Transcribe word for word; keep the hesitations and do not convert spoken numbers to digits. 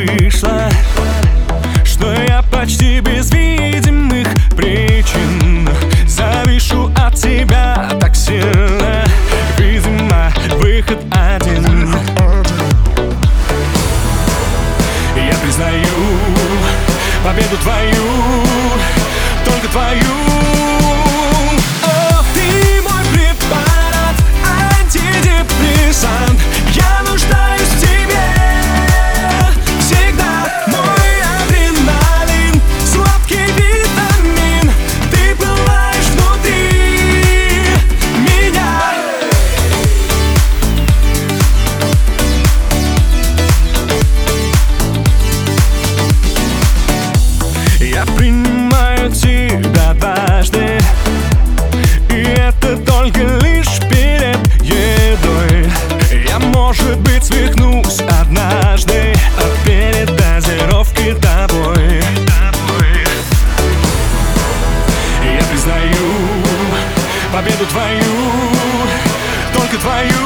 вышло, что я почти без видимых причин завишу от тебя так сильно. Видимо, выход один. Я признаю победу твою, только твою. О, ты мой препарат, антидепрессант. Я нуждаюсь в тебе всегда. Мой адреналин, сладкий витамин. Ты пылаешь внутри меня. Я принимаю тебя дважды, и это только лишь перед едой. Я, может быть, свихнусь однажды от передозировки тобой. Я признаю победу твою, только твою.